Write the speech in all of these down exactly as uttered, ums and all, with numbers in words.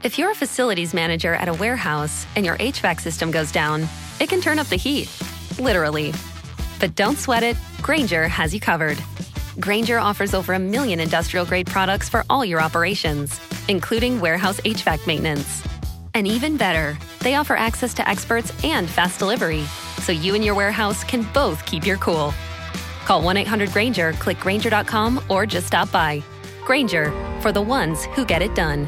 If you're a facilities manager at a warehouse and your H V A C system goes down, it can turn up the heat, literally. But don't sweat it, Grainger has you covered. Grainger offers over a million industrial-grade products for all your operations, including warehouse H V A C maintenance. And even better, they offer access to experts and fast delivery, so you and your warehouse can both keep your cool. Call one eight hundred Grainger, click Grainger dot com, or just stop by. Grainger, for the ones who get it done.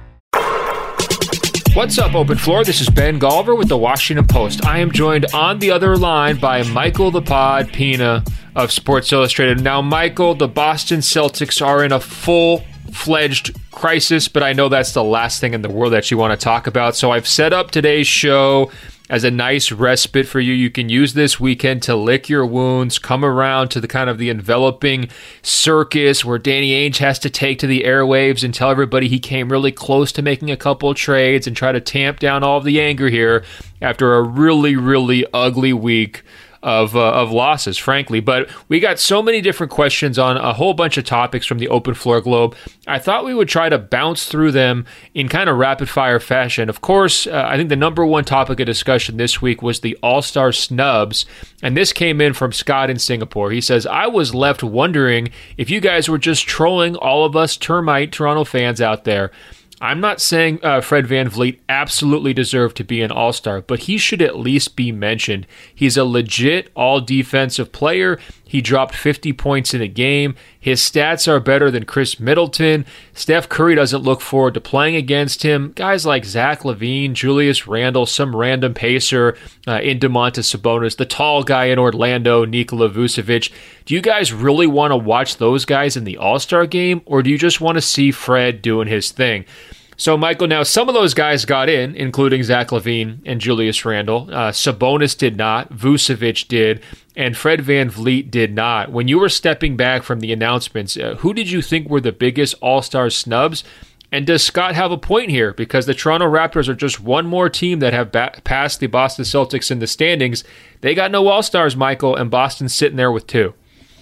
What's up, Open Floor? This is Ben Golliver with the Washington Post. I am joined on the other line by Michael the Pod Pina of Sports Illustrated. Now, Michael, the Boston Celtics are in a full-fledged crisis, but I know that's the last thing in the world that you want to talk about. So I've set up today's show as a nice respite for you. You can use this weekend to lick your wounds, come around to the kind of the enveloping circus where Danny Ainge has to take to the airwaves and tell everybody he came really close to making a couple of trades and try to tamp down all of the anger here after a really, really ugly week of uh, of losses, frankly. But we got so many different questions on a whole bunch of topics from the Open Floor Globe. I thought we would try to bounce through them in kind of rapid-fire fashion. Of course, uh, I think the number one topic of discussion this week was the All-Star snubs, and this came in from Scott in Singapore. He says, I was left wondering if you guys were just trolling all of us termite Toronto fans out there. I'm not saying uh, Fred VanVleet absolutely deserved to be an all-star, but he should at least be mentioned. He's a legit all-defensive player. He dropped fifty points in a game. His stats are better than Chris Middleton. Steph Curry doesn't look forward to playing against him. Guys like Zach LaVine, Julius Randle, some random pacer uh, in Domantas Sabonis, the tall guy in Orlando, Nikola Vucevic. Do you guys really want to watch those guys in the All-Star game, or do you just want to see Fred doing his thing? So, Michael, now some of those guys got in, including Zach LaVine and Julius Randle. Uh, Sabonis did not. Vucevic did. And Fred VanVleet did not. When you were stepping back from the announcements, uh, who did you think were the biggest all-star snubs? And does Scott have a point here? Because the Toronto Raptors are just one more team that have ba- passed the Boston Celtics in the standings. They got no all-stars, Michael, and Boston's sitting there with two.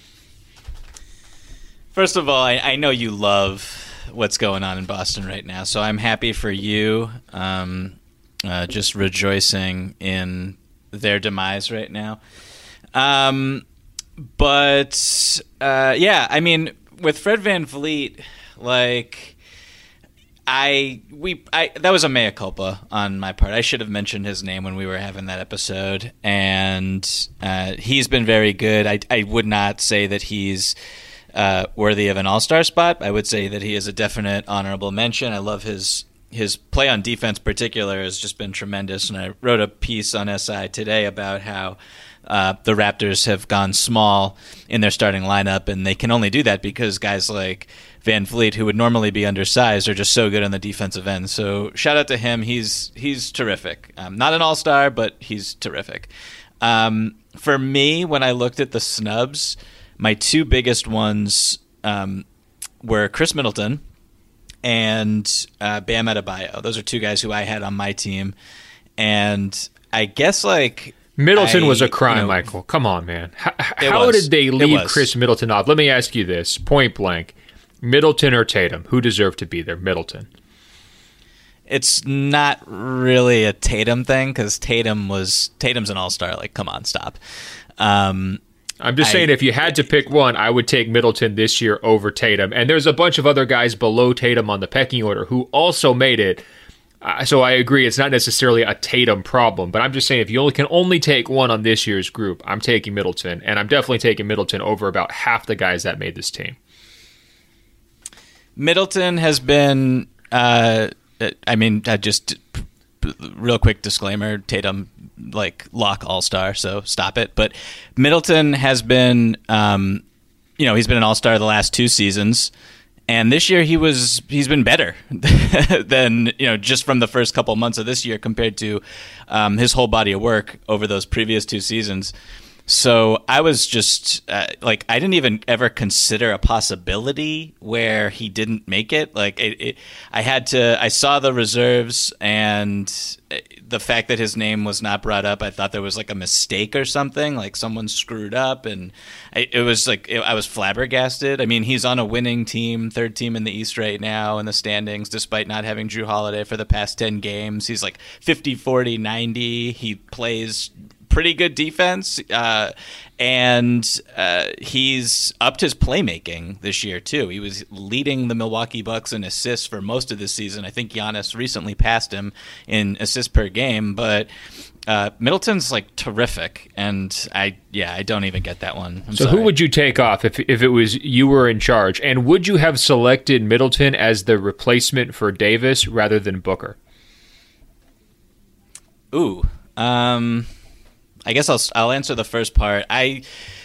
First of all, I, I know you love what's going on in Boston right now, so I'm happy for you. Um, uh, just rejoicing in their demise right now. Um, but uh, yeah, I mean, with Fred VanVleet, like I we I that was a mea culpa on my part. I should have mentioned his name when we were having that episode, and uh, he's been very good. I I would not say that he's Uh, worthy of an all-star spot. I would say that he is a definite honorable mention. I love his his play on defense in particular has just been tremendous, and I wrote a piece on S I today about how uh, the Raptors have gone small in their starting lineup, and they can only do that because guys like VanVleet, who would normally be undersized, are just so good on the defensive end. So shout out to him. He's he's terrific. Um, not an all-star, but he's terrific. Um, for me, when I looked at the snubs, my two biggest ones um, were Chris Middleton and uh, Bam Adebayo. Those are two guys who I had on my team. And I guess, like... Middleton I, was a crime, you know, Michael. Come on, man. How, how did they leave Chris Middleton off? Let me ask you this, point blank. Middleton or Tatum? Who deserved to be there? Middleton. It's not really a Tatum thing because Tatum was... Tatum's an all-star. Like, come on, stop. Um... I'm just I, saying, if you had to pick one, I would take Middleton this year over Tatum. And there's a bunch of other guys below Tatum on the pecking order who also made it. Uh, so I agree, it's not necessarily a Tatum problem. But I'm just saying, if you only can only take one on this year's group, I'm taking Middleton. And I'm definitely taking Middleton over about half the guys that made this team. Middleton has been, uh, I mean, I just... real quick disclaimer, Tatum, like, lock all-star, so stop it. But Middleton has been, um, you know, he's been an all-star the last two seasons, and this year he was, he's been better than, you know, just from the first couple months of this year compared to um, his whole body of work over those previous two seasons. So I was just uh, like, I didn't even ever consider a possibility where he didn't make it. Like, it, it, I had to, I saw the reserves, and the fact that his name was not brought up, I thought there was like a mistake or something, like someone screwed up. And I, it was like, it, I was flabbergasted. I mean, he's on a winning team, third team in the East right now in the standings, despite not having Drew Holiday for the past ten games. He's like fifty, forty, ninety. He plays pretty good defense, uh, and uh, he's upped his playmaking this year too. He was leading the Milwaukee Bucks in assists for most of this season. I think Giannis recently passed him in assists per game, but uh, Middleton's like terrific, and I yeah I don't even get that one. I'm so sorry. Who would you take off if if it was you were in charge, and would you have selected Middleton as the replacement for Davis rather than Booker? Ooh. Um, I guess I'll I'll answer the first part. I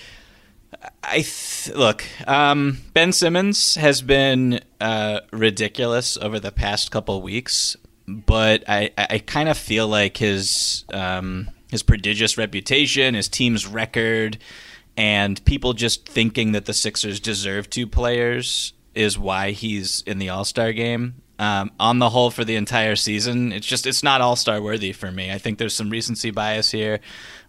I th- look. Um, Ben Simmons has been uh, ridiculous over the past couple weeks, but I, I kind of feel like his um, his prodigious reputation, his team's record, and people just thinking that the Sixers deserve two players is why he's in the All-Star game. Um, on the whole, for the entire season, it's just it's not All-Star worthy for me. I think there's some recency bias here.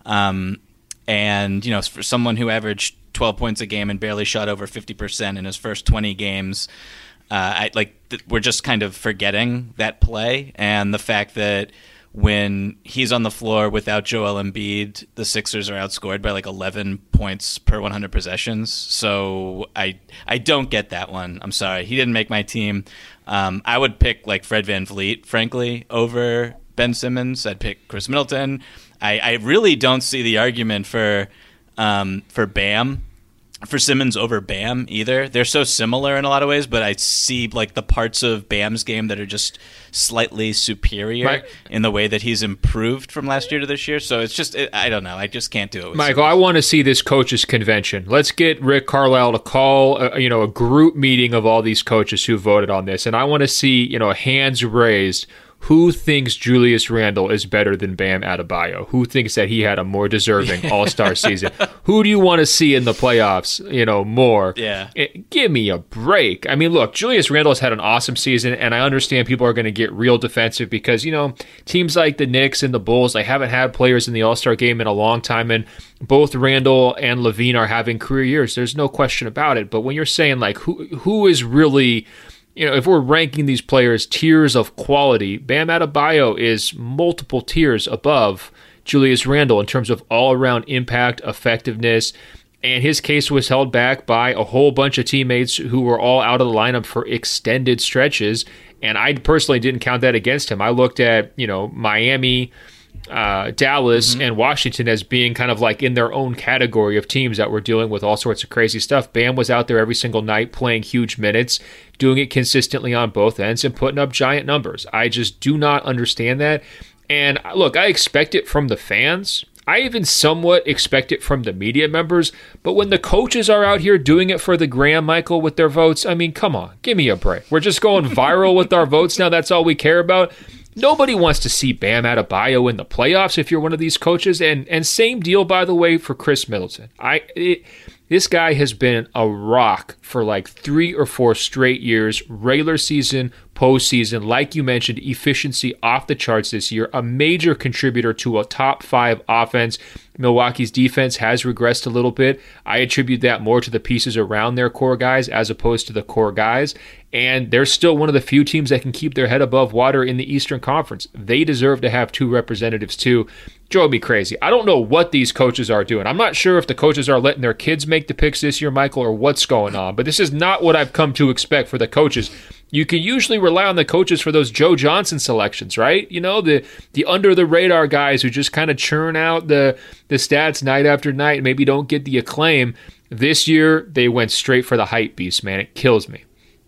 Um, and, you know, for someone who averaged twelve points a game and barely shot over fifty percent in his first twenty games, uh, I like th- we're just kind of forgetting that play, and the fact that when he's on the floor without Joel Embiid, the Sixers are outscored by like eleven points per one hundred possessions. So I I don't get that one. I'm sorry. He didn't make my team. Um, I would pick like Fred VanVleet, frankly, over Ben Simmons. I'd pick Chris Middleton. I, I really don't see the argument for um, for Bam, for Simmons over Bam either. They're so similar in a lot of ways, but I see like the parts of Bam's game that are just slightly superior Mike, in the way that he's improved from last year to this year. So it's just, it, I don't know. I just can't do it. With Michael, Simmons. I want to see this coaches convention. Let's get Rick Carlisle to call, a, you know, a group meeting of all these coaches who voted on this, and I want to see, you know, hands raised. Who thinks Julius Randle is better than Bam Adebayo? Who thinks that he had a more deserving All-Star season? Who do you want to see in the playoffs, you know, more? Yeah. It, give me a break. I mean, look, Julius Randle has had an awesome season, and I understand people are going to get real defensive because, you know, teams like the Knicks and the Bulls, they haven't had players in the All-Star game in a long time, and both Randle and LaVine are having career years. There's no question about it. But when you're saying, like, who who is really... You know, if we're ranking these players tiers of quality, Bam Adebayo is multiple tiers above Julius Randle in terms of all-around impact, effectiveness, and his case was held back by a whole bunch of teammates who were all out of the lineup for extended stretches, and I personally didn't count that against him. I looked at, you know, Miami, uh, Dallas, mm-hmm. and Washington as being kind of like in their own category of teams that were dealing with all sorts of crazy stuff. Bam was out there every single night playing huge minutes, doing it consistently on both ends and putting up giant numbers. I just do not understand that. And look, I expect it from the fans. I even somewhat expect it from the media members. But when the coaches are out here doing it for the gram, Michael, with their votes, I mean, come on, give me a break. We're just going viral with our votes now. That's all we care about. Nobody wants to see Bam Adebayo in the playoffs if you're one of these coaches. And and same deal, by the way, for Chris Middleton. I it, This guy has been a rock for like three or four straight years, regular season, postseason. Like you mentioned, efficiency off the charts this year, a major contributor to a top five offense. Milwaukee's defense has regressed a little bit. I attribute that more to the pieces around their core guys as opposed to the core guys. And they're still one of the few teams that can keep their head above water in the Eastern Conference. They deserve to have two representatives too. Drove me crazy. I don't know what these coaches are doing. I'm not sure if the coaches are letting their kids make the picks this year, Michael, or what's going on. But this is not what I've come to expect for the coaches. You can usually rely on the coaches for those Joe Johnson selections, right? You know, the the under-the-radar guys who just kind of churn out the, the stats night after night and maybe don't get the acclaim. This year, they went straight for the hype beast, man. It kills me.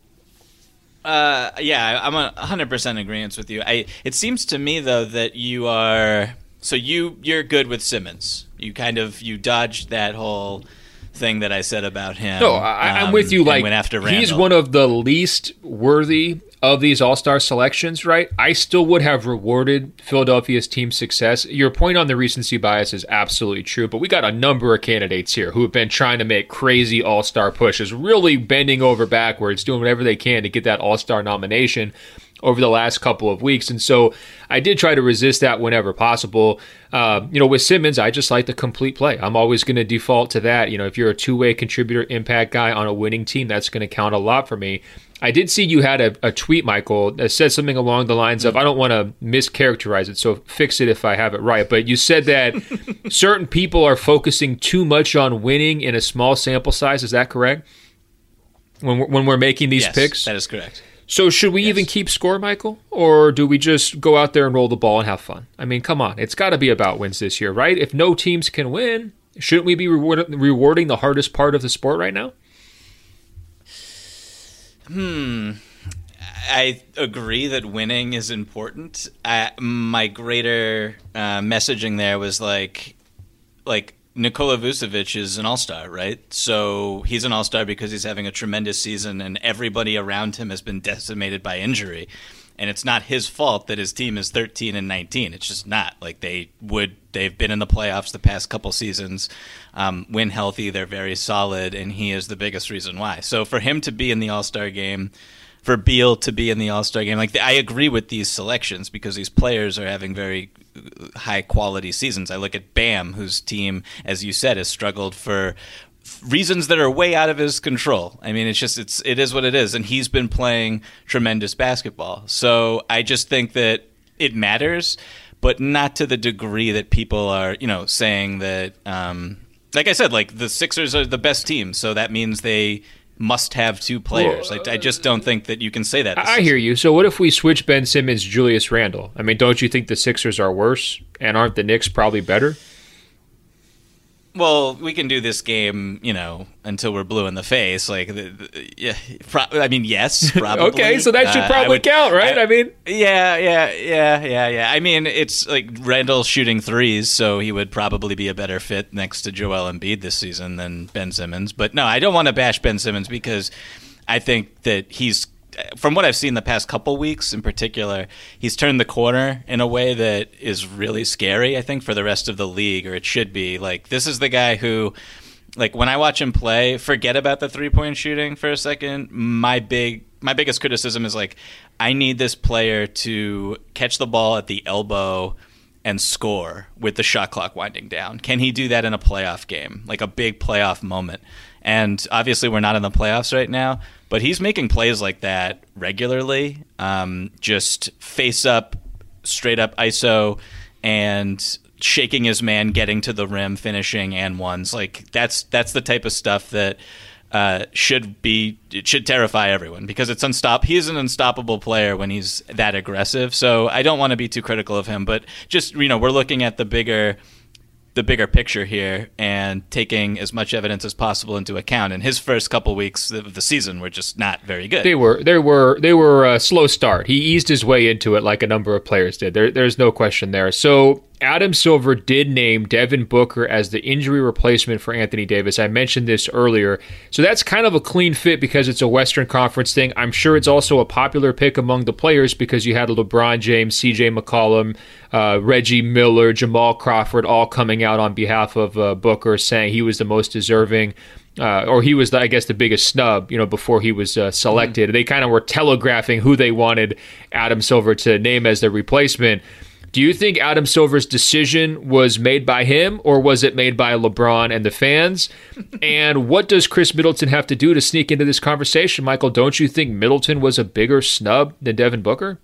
Uh, yeah, I'm a one hundred percent in agreement with you. I. It seems to me, though, that you are... So you, you're good with Simmons. You kind of... You dodged that whole thing that I said about him. No, I, I'm um, with you. Like, went after he's Randle. one of the least worthy of these all-star selections, right, I still would have rewarded Philadelphia's team success. Your point on the recency bias is absolutely true, but we got a number of candidates here who have been trying to make crazy all-star pushes, really bending over backwards, doing whatever they can to get that all-star nomination over the last couple of weeks. And so I did try to resist that whenever possible. Uh, you know, with Simmons, I just like the complete play. I'm always going to default to that. You know, if you're a two-way contributor impact guy on a winning team, that's going to count a lot for me. I did see you had a, a tweet, Michael, that said something along the lines of, I don't want to mischaracterize it, so fix it if I have it right, but you said that certain people are focusing too much on winning in a small sample size. Is that correct? When we're, when we're making these yes, picks? That is correct. So should we yes. even keep score, Michael? Or do we just go out there and roll the ball and have fun? I mean, come on. It's got to be about wins this year, right? If no teams can win, shouldn't we be reward- rewarding the hardest part of the sport right now? Hmm. I agree that winning is important. I, my greater uh, messaging there was like, like Nikola Vucevic is an all-star, right? So he's an all-star because he's having a tremendous season, and everybody around him has been decimated by injury. And it's not his fault that his team is thirteen and nineteen. It's just not. Like they would, they've been in the playoffs the past couple seasons. Um, when healthy, they're very solid, and he is the biggest reason why. So for him to be in the All-Star game, for Beal to be in the All-Star game, like I agree with these selections because these players are having very high quality seasons. I look at Bam, whose team, as you said, has struggled for reasons that are way out of his control. I mean, it's just, it's, it is what it is. And he's been playing tremendous basketball. So I just think that it matters, but not to the degree that people are, you know, saying that, um, like I said, like the Sixers are the best team. So that means they must have two players. Well, like, I just don't think that you can say that. I hear you. So what if we switch Ben Simmons, Julius Randle? I mean, don't you think the Sixers are worse? And aren't the Knicks probably better? Well, we can do this game, you know, until we're blue in the face. Like, the, the, yeah, pro- I mean, yes, probably. Okay, so that should probably uh, would, count, right? I, I mean, yeah, yeah, yeah, yeah, yeah. I mean, it's like Randall shooting threes, so he would probably be a better fit next to Joel Embiid this season than Ben Simmons. But no, I don't want to bash Ben Simmons because I think that he's, from what I've seen the past couple weeks in particular, he's turned the corner in a way that is really scary, I think, for the rest of the league, or it should be. Like, this is the guy who, like, when I watch him play, forget about the three-point shooting for a second. My big, my biggest criticism is, like, I need this player to catch the ball at the elbow and score with the shot clock winding down. Can he do that in a playoff game, like a big playoff moment? And obviously we're not in the playoffs right now, but he's making plays like that regularly, um, just face up, straight up I S O, and shaking his man, getting to the rim, finishing and ones. Like that's that's the type of stuff that uh, should be it should terrify everyone because it's unstop. He's an unstoppable player when he's that aggressive. So I don't want to be too critical of him, but just you know we're looking at the bigger. the bigger picture here and taking as much evidence as possible into account. And his first couple weeks of the season were just not very good. They were, they were, they were a slow start. He eased his way into it like a number of players did. There, there's no question there. So Adam Silver did name Devin Booker as the injury replacement for Anthony Davis. I mentioned this earlier. So that's kind of a clean fit because it's a Western Conference thing. I'm sure it's also a popular pick among the players because you had LeBron James, C J McCollum, uh, Reggie Miller, Jamal Crawford all coming out on behalf of uh, Booker saying he was the most deserving. Uh, or he was, the, I guess, the biggest snub, you know, before he was uh, selected. Mm-hmm. They kind of were telegraphing who they wanted Adam Silver to name as their replacement. Do you think Adam Silver's decision was made by him, or was it made by LeBron and the fans? And what does Chris Middleton have to do to sneak into this conversation, Michael? Don't you think Middleton was a bigger snub than Devin Booker?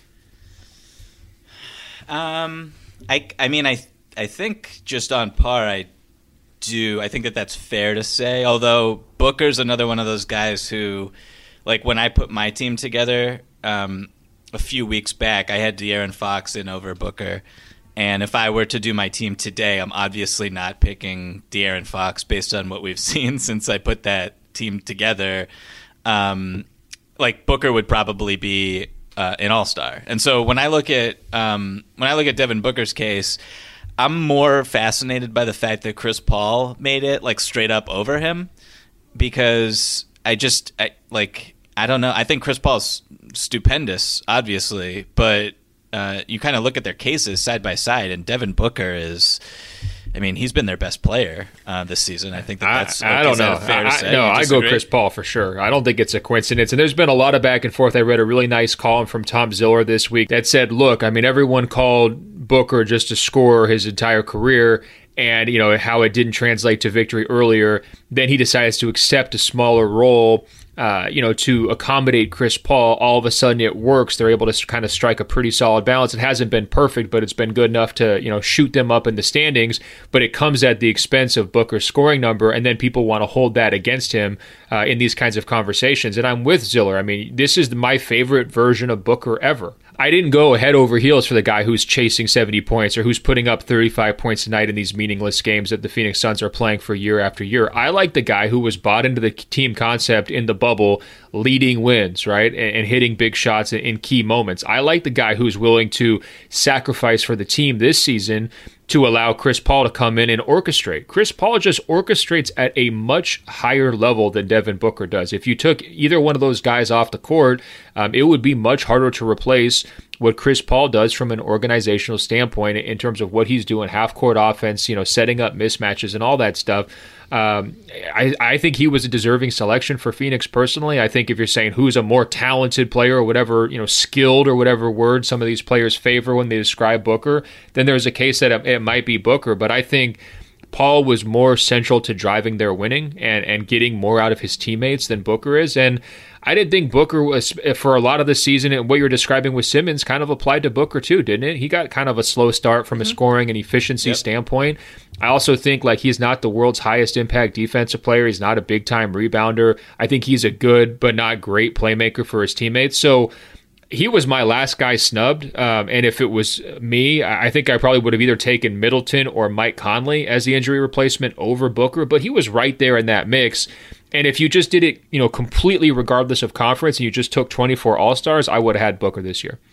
Um, I, I mean, I, I think just on par, I do. I think that that's fair to say. Although Booker's another one of those guys who, like, when I put my team together, um. a few weeks back, I had De'Aaron Fox in over Booker. And if I were to do my team today, I'm obviously not picking De'Aaron Fox based on what we've seen since I put that team together. Um, like Booker would probably be uh, an all-star. And so when I look at um, when I look at Devin Booker's case, I'm more fascinated by the fact that Chris Paul made it like straight up over him because I just I, like. I don't know. I think Chris Paul's stupendous, obviously, but uh, you kind of look at their cases side by side, and Devin Booker is. I mean, he's been their best player uh, this season. I think that that's. I, I don't know. Fair I, to say? No, I go Chris Paul for sure. I don't think it's a coincidence. And there's been a lot of back and forth. I read a really nice column from Tom Ziller this week that said, "Look, I mean, everyone called Booker just a scorer his entire career." And, you know, how it didn't translate to victory earlier. Then he decides to accept a smaller role, uh, you know, to accommodate Chris Paul. All of a sudden it works. They're able to kind of strike a pretty solid balance. It hasn't been perfect, but it's been good enough to, you know, shoot them up in the standings. But it comes at the expense of Booker's scoring number. And then people want to hold that against him uh, in these kinds of conversations. And I'm with Ziller. I mean, this is my favorite version of Booker ever. I didn't go head over heels for the guy who's chasing seventy points or who's putting up thirty-five points a night in these meaningless games that the Phoenix Suns are playing for year after year. I like the guy who was bought into the team concept in the bubble, leading wins, right, and, and hitting big shots in, in key moments. I like the guy who's willing to sacrifice for the team this season to allow Chris Paul to come in and orchestrate. Chris Paul just orchestrates at a much higher level than Devin Booker does. If you took either one of those guys off the court, um, it would be much harder to replace what Chris Paul does from an organizational standpoint in terms of what he's doing, half-court offense, you know, setting up mismatches and all that stuff. Um, I, I think he was a deserving selection for Phoenix personally. I think if you're saying who's a more talented player or whatever, you know, skilled or whatever word some of these players favor when they describe Booker, then there's a case that it, it might be Booker. But I think Paul was more central to driving their winning and, and getting more out of his teammates than Booker is. And I didn't think Booker was, for a lot of the season, and what you're describing with Simmons kind of applied to Booker too, didn't it? He got kind of a slow start from mm-hmm. a scoring and efficiency yep. standpoint. I also think like he's not the world's highest impact defensive player. He's not a big time rebounder. I think he's a good but not great playmaker for his teammates. So he was my last guy snubbed. Um, and if it was me, I think I probably would have either taken Middleton or Mike Conley as the injury replacement over Booker, but he was right there in that mix. And if you just did it, you know, completely regardless of conference and you just took twenty-four All-Stars, I would have had Booker this year.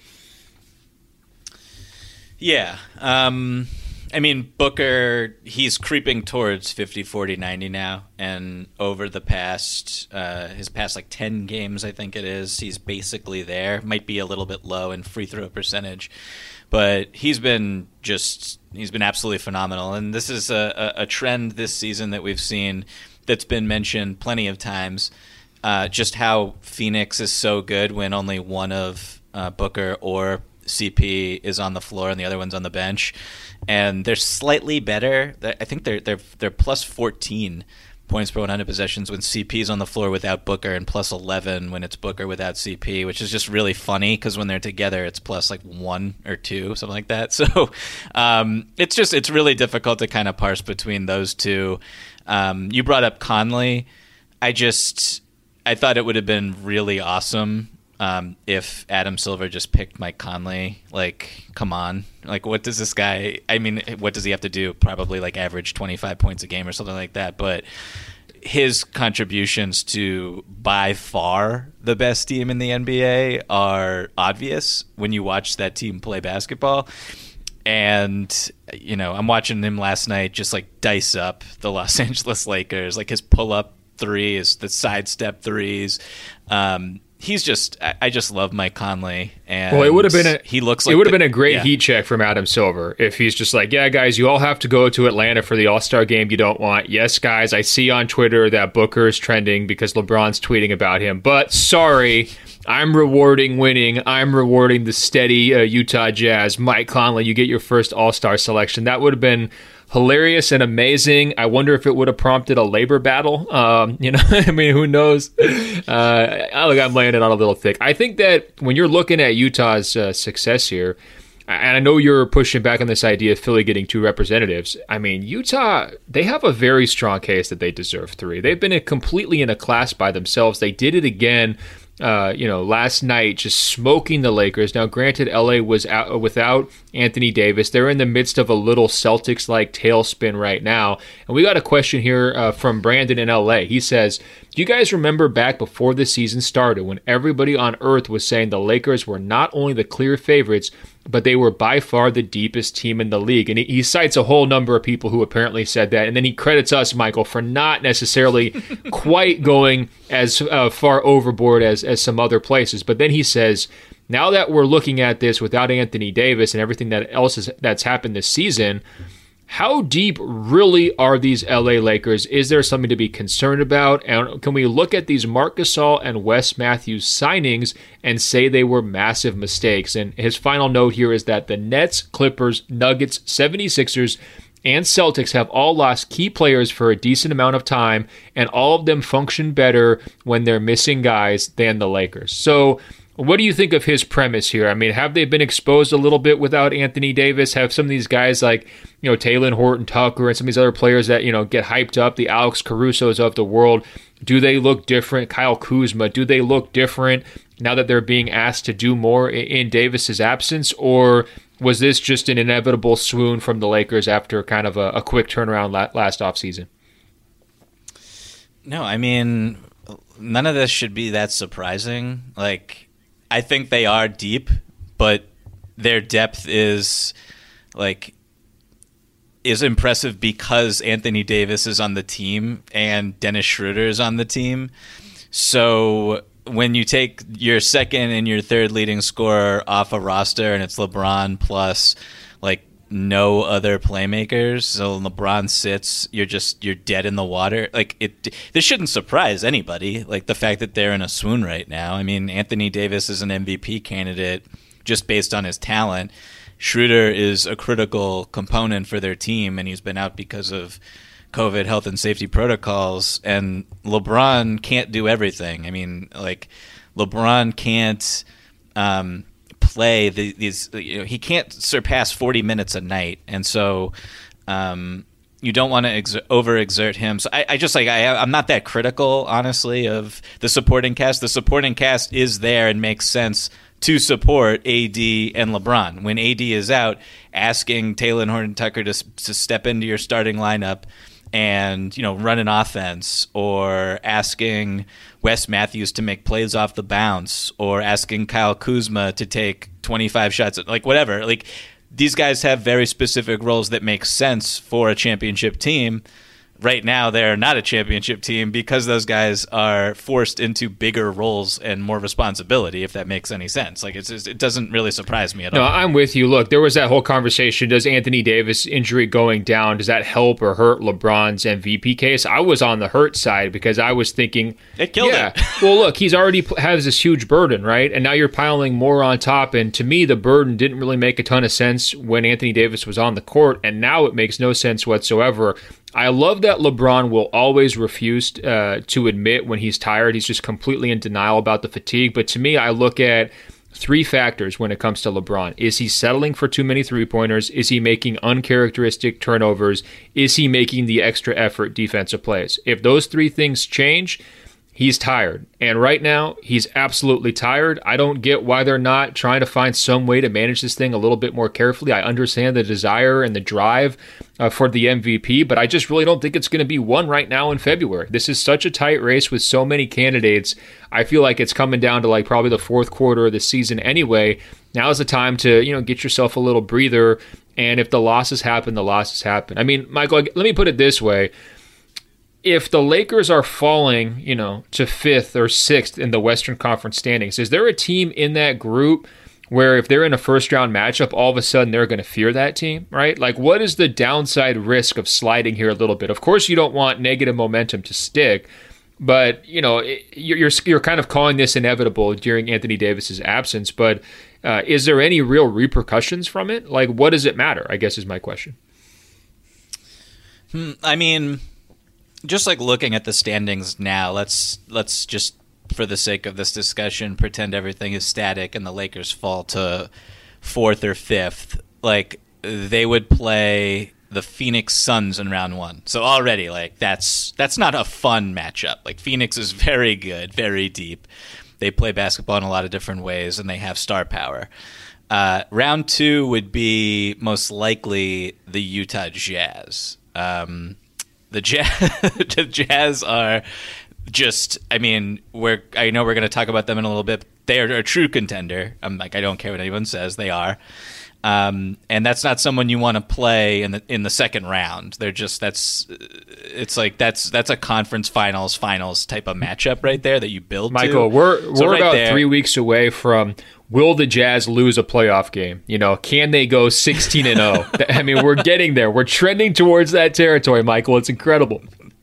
Yeah. Um, I mean, Booker, he's creeping towards fifty, forty, ninety now. And over the past, uh, his past like ten games, I think it is, he's basically there. Might be a little bit low in free throw percentage. But he's been just, he's been absolutely phenomenal. And this is a, a, a trend this season that we've seen that's been mentioned plenty of times, uh, just how Phoenix is so good when only one of uh, Booker or C P is on the floor and the other one's on the bench. And they're slightly better. I think they're they're they're plus fourteen points per one hundred possessions when C P is on the floor without Booker, and plus eleven when it's Booker without C P, which is just really funny because when they're together, it's plus like one or two, something like that. So um, it's just it's really difficult to kind of parse between those two. Um, you brought up Conley. I just I thought it would have been really awesome um, if Adam Silver just picked Mike Conley. Like, come on. Like, what does this guy – I mean, what does he have to do? Probably, like, average twenty-five points a game or something like that. But his contributions to by far the best team in the N B A are obvious when you watch that team play basketball. And, you know, I'm watching him last night just, like, dice up the Los Angeles Lakers. Like, his pull-up threes, the sidestep threes. Um, he's just – I just love Mike Conley. And well, it would have been a, he looks like it would have the, been a great yeah. heat check from Adam Silver if he's just like, yeah, guys, you all have to go to Atlanta for the All-Star game you don't want. Yes, guys, I see on Twitter that Booker is trending because LeBron's tweeting about him. But sorry – I'm rewarding winning. I'm rewarding the steady uh, Utah Jazz. Mike Conley, you get your first All-Star selection. That would have been hilarious and amazing. I wonder if it would have prompted a labor battle. Um, you know, I mean, who knows? Uh, look, I'm laying it on a little thick. I think that when you're looking at Utah's uh, success here, and I know you're pushing back on this idea of Philly getting two representatives. I mean, Utah, they have a very strong case that they deserve three. They've been a completely in a class by themselves. They did it again Uh, you know, last night, just smoking the Lakers. Now, granted, L A was out without Anthony Davis. They're in the midst of a little Celtics-like tailspin right now. And we got a question here uh, from Brandon in L A. He says, do you guys remember back before the season started when everybody on earth was saying the Lakers were not only the clear favorites, but they were by far the deepest team in the league. And he, he cites a whole number of people who apparently said that. And then he credits us, Michael, for not necessarily quite going as uh, far overboard as, as some other places. But then he says, now that we're looking at this without Anthony Davis and everything that else is, that's happened this season, how deep really are these L A Lakers? Is there something to be concerned about? And can we look at these Marc Gasol and Wes Matthews signings and say they were massive mistakes? And his final note here is that the Nets, Clippers, Nuggets, seventy-sixers, and Celtics have all lost key players for a decent amount of time, and all of them function better when they're missing guys than the Lakers. So what do you think of his premise here? I mean, have they been exposed a little bit without Anthony Davis? Have some of these guys like, you know, Talen Horton-Tucker and some of these other players that, you know, get hyped up, the Alex Carusos of the world, do they look different? Kyle Kuzma, do they look different now that they're being asked to do more in Davis's absence? Or was this just an inevitable swoon from the Lakers after kind of a, a quick turnaround last offseason? No, I mean, none of this should be that surprising. Like, I think they are deep, but their depth is like is impressive because Anthony Davis is on the team and Dennis Schroeder is on the team. So when you take your second and your third leading scorer off a roster and it's LeBron plus like no other playmakers, so LeBron sits, you're just you're dead in the water. Like it, this shouldn't surprise anybody. Like the fact that they're in a swoon right now. I mean, Anthony Davis is an M V P candidate just based on his talent. Schroeder is a critical component for their team, and he's been out because of COVID health and safety protocols. And LeBron can't do everything. I mean, like LeBron can't. Um, play the, these you know, he can't surpass forty minutes a night, and so um, you don't want to ex- overexert him. So I, I just like I, I'm not that critical, honestly, of the supporting cast. The supporting cast is there and makes sense to support A D and LeBron. When A D is out, asking Talen Horton-Tucker to, to step into your starting lineup and, you know, run an offense, or asking Wes Matthews to make plays off the bounce, or asking Kyle Kuzma to take twenty-five shots, like whatever. Like these guys have very specific roles that make sense for a championship team. Right now, they're not a championship team because those guys are forced into bigger roles and more responsibility, if that makes any sense. Like, it's just, it doesn't really surprise me at no, all. No, I'm with you. Look, there was that whole conversation. Does Anthony Davis injury going down, does that help or hurt LeBron's M V P case? I was on the hurt side because I was thinking, it killed yeah, it. well, look, he's already has this huge burden, right? And now you're piling more on top. And to me, the burden didn't really make a ton of sense when Anthony Davis was on the court. And now it makes no sense whatsoever. I love that LeBron will always refuse uh, to admit when he's tired. He's just completely in denial about the fatigue. But to me, I look at three factors when it comes to LeBron. Is he settling for too many three-pointers? Is he making uncharacteristic turnovers? Is he making the extra effort defensive plays? If those three things change, he's tired. And right now, he's absolutely tired. I don't get why they're not trying to find some way to manage this thing a little bit more carefully. I understand the desire and the drive uh, for the M V P, but I just really don't think it's going to be won right now in February. This is such a tight race with so many candidates. I feel like it's coming down to like probably the fourth quarter of the season anyway. Now is the time to, you know, get yourself a little breather. And if the losses happen, the losses happen. I mean, Michael, let me put it this way. If the Lakers are falling, you know, to fifth or sixth in the Western Conference standings, is there a team in that group where if they're in a first-round matchup, all of a sudden they're going to fear that team, right? Like, what is the downside risk of sliding here a little bit? Of course, you don't want negative momentum to stick, but, you know, you're you're kind of calling this inevitable during Anthony Davis's absence, but uh, is there any real repercussions from it? Like, what does it matter, I guess is my question. Hmm, I mean... Just like looking at the standings now, let's let's just, for the sake of this discussion, pretend everything is static and the Lakers fall to fourth or fifth. Like, they would play the Phoenix Suns in round one. So already, like, that's that's not a fun matchup. Like, Phoenix is very good, very deep. They play basketball in a lot of different ways, and they have star power. Uh, round two would be most likely the Utah Jazz. Um The Jazz, the Jazz are just, I mean, we're, I know we're going to talk about them in a little bit, they are a true contender. I'm like, I don't care what anyone says, they are. Um, and that's not someone you want to play in the in the second round. They're just that's it's like that's that's a conference finals finals type of matchup right there that you build. Michael, to. we're so we're right about there, three weeks away from will the Jazz lose a playoff game? You know, can they go sixteen and zero? I mean, we're getting there. We're trending towards that territory, Michael. It's incredible.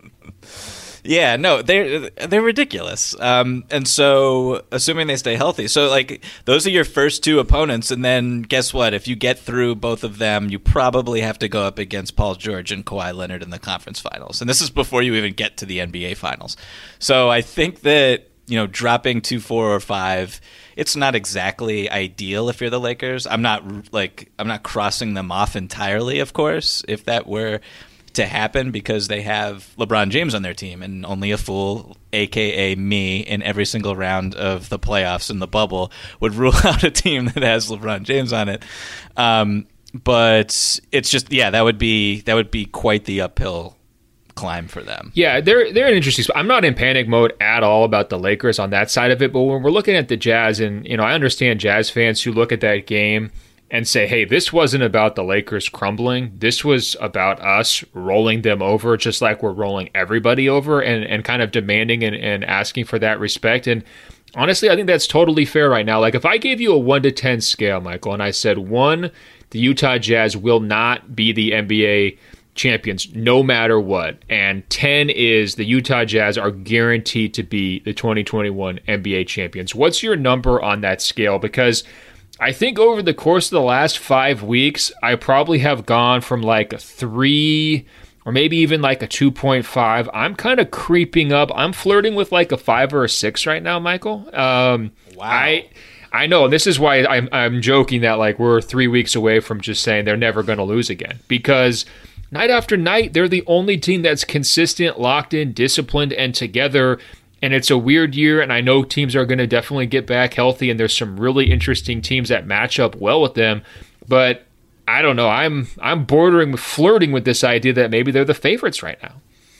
Yeah, no, they're they're ridiculous. Um, and so, assuming they stay healthy, so like those are your first two opponents, and then guess what? If you get through both of them, you probably have to go up against Paul George and Kawhi Leonard in the conference finals, and this is before you even get to the N B A finals. So I think that you know dropping two, four, or five, it's not exactly ideal if you're the Lakers. I'm not like I'm not crossing them off entirely, of course, if that were to happen, because they have LeBron James on their team, and only a fool, aka me, in every single round of the playoffs in the bubble would rule out a team that has LeBron James on it. Um, but it's just, yeah, that would be that would be quite the uphill climb for them. Yeah, they're they're an interesting spot. I'm not in panic mode at all about the Lakers on that side of it, but when we're looking at the Jazz, and you know, I understand Jazz fans who look at that game and say, hey, this wasn't about the Lakers crumbling. This was about us rolling them over just like we're rolling everybody over, and, and kind of demanding and, and asking for that respect. And honestly, I think that's totally fair right now. Like if I gave you a one to ten scale, Michael, and I said one, the Utah Jazz will not be the N B A champions no matter what, and ten is the Utah Jazz are guaranteed to be the twenty twenty-one N B A champions. What's your number on that scale? Because I think over the course of the last five weeks, I probably have gone from like a three or maybe even like a two point five. I'm kind of creeping up. I'm flirting with like a five or a six right now, Michael. Um, wow. I I know. This is why I'm, I'm joking that like we're three weeks away from just saying they're never going to lose again. Because night after night, they're the only team that's consistent, locked in, disciplined, and together. And it's a weird year, and I know teams are going to definitely get back healthy, and there's some really interesting teams that match up well with them. But I don't know. I'm I'm bordering with flirting with this idea that maybe they're the favorites right now.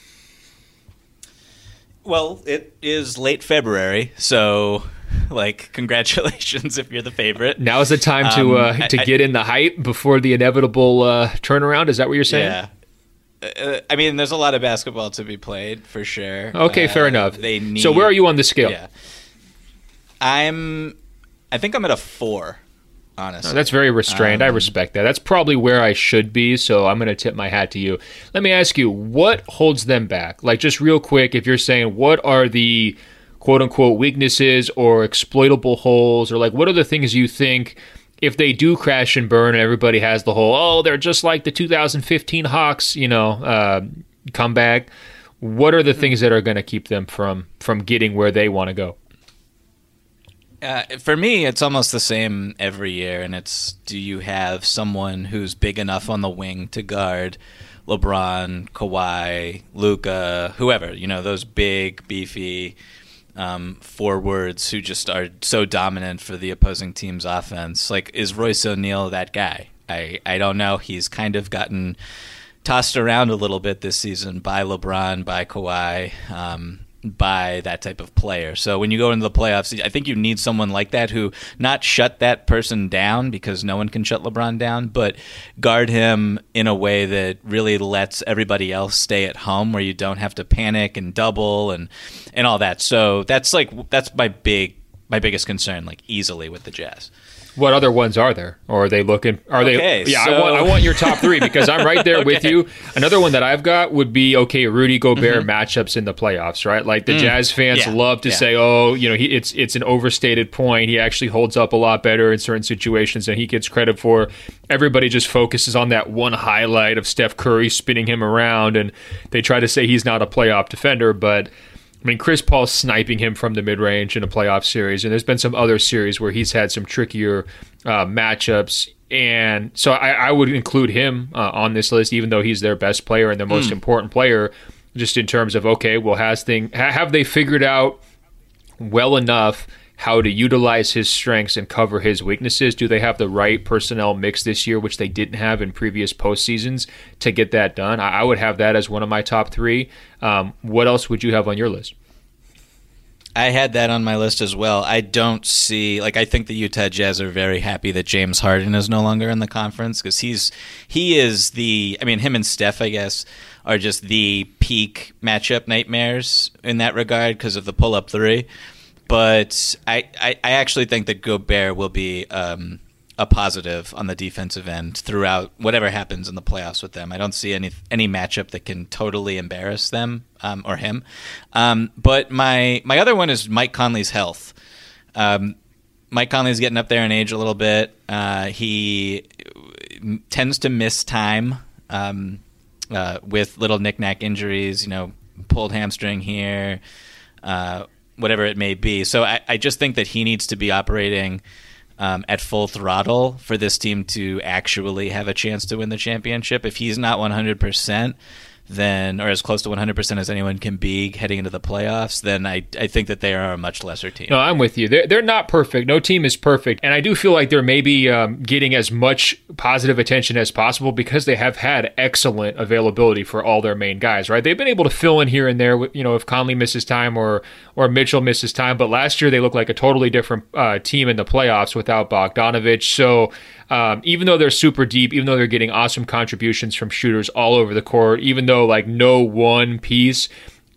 Well, it is late February, so like congratulations if you're the favorite. Now is the time to um, uh, to I, get in the hype before the inevitable uh, turnaround. Is that what you're saying? Yeah. Uh, I mean, there's a lot of basketball to be played for sure. Okay, uh, fair enough. They need, so where are you on the scale? Yeah, I'm. I think I'm at a four. Honestly, oh, that's very restrained. Um, I respect that. That's probably where I should be. So I'm going to tip my hat to you. Let me ask you, what holds them back? Like, just real quick, if you're saying what are the quote unquote weaknesses or exploitable holes, or like what are the things you think, if they do crash and burn and everybody has the whole, oh, they're just like the two thousand fifteen Hawks, you know, uh, comeback, what are the things that are going to keep them from from getting where they want to go? Uh, for me, it's almost the same every year, and it's, do you have someone who's big enough on the wing to guard LeBron, Kawhi, Luka, whoever, you know, those big, beefy Um, forwards who just are so dominant for the opposing team's offense. Like, is Royce O'Neal that guy? I, I don't know. He's kind of gotten tossed around a little bit this season by LeBron, by Kawhi, um, by that type of player. So when you go into the playoffs, I think you need someone like that who not shut that person down, because no one can shut LeBron down, but guard him in a way that really lets everybody else stay at home, where you don't have to panic and double and and all that. So that's like that's my big my biggest concern, like easily with the Jazz. What other ones are there? Or are they looking? Are okay, they? Yeah, so... I want I want your top three, because I'm right there okay. with you. Another one that I've got would be okay, Rudy Gobert mm-hmm. matchups in the playoffs, right? Like the mm. Jazz fans yeah. love to yeah. say, oh, you know, he, it's it's an overstated point. He actually holds up a lot better in certain situations than he gets credit for. Everybody just focuses on that one highlight of Steph Curry spinning him around, and they try to say he's not a playoff defender, but I mean, Chris Paul's sniping him from the mid-range in a playoff series, and there's been some other series where he's had some trickier uh, matchups, and so I, I would include him uh, on this list, even though he's their best player and their most mm. important player, just in terms of, okay, well, has thing have they figured out well enough how to utilize his strengths and cover his weaknesses? Do they have the right personnel mix this year, which they didn't have in previous postseasons, to get that done? I, I would have that as one of my top three. Um, what else would you have on your list? I had that on my list as well. I don't see, like, I think the Utah Jazz are very happy that James Harden is no longer in the conference because he's he is the, I mean, him and Steph, I guess, are just the peak matchup nightmares in that regard because of the pull-up three. But I, I, I actually think that Gobert will be um, a positive on the defensive end throughout whatever happens in the playoffs with them. I don't see any any matchup that can totally embarrass them um, or him. Um, but my my other one is Mike Conley's health. Um, Mike Conley's getting up there in age a little bit. Uh, he tends to miss time um, uh, with little knick-knack injuries, you know, pulled hamstring here, uh, whatever it may be. So I, I just think that he needs to be operating um, at full throttle for this team to actually have a chance to win the championship. If he's not one hundred percent, then, or as close to one hundred percent as anyone can be heading into the playoffs, then I, I think that they are a much lesser team. No, I'm with you. They're, they're not perfect. No team is perfect. And I do feel like they're maybe um, getting as much positive attention as possible because they have had excellent availability for all their main guys, right? They've been able to fill in here and there, you know, if Conley misses time or or Mitchell misses time. But last year they looked like a totally different uh, team in the playoffs without Bogdanovich. So Um, even though they're super deep, even though they're getting awesome contributions from shooters all over the court, even though like no one piece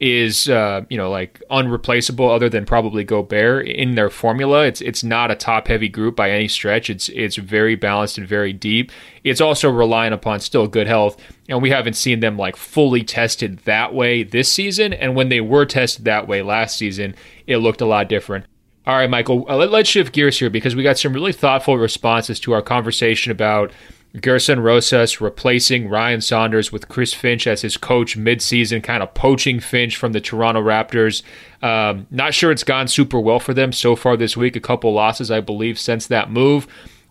is uh, you know like unreplaceable other than probably Gobert in their formula, it's it's not a top heavy group by any stretch. It's it's very balanced and very deep. It's also relying upon still good health, and we haven't seen them like fully tested that way this season. And when they were tested that way last season, it looked a lot different. All right, Michael, uh, let, let's shift gears here because we got some really thoughtful responses to our conversation about Gersson Rosas replacing Ryan Saunders with Chris Finch as his coach midseason, kind of poaching Finch from the Toronto Raptors. Um, not sure it's gone super well for them so far this week. A couple losses, I believe, since that move.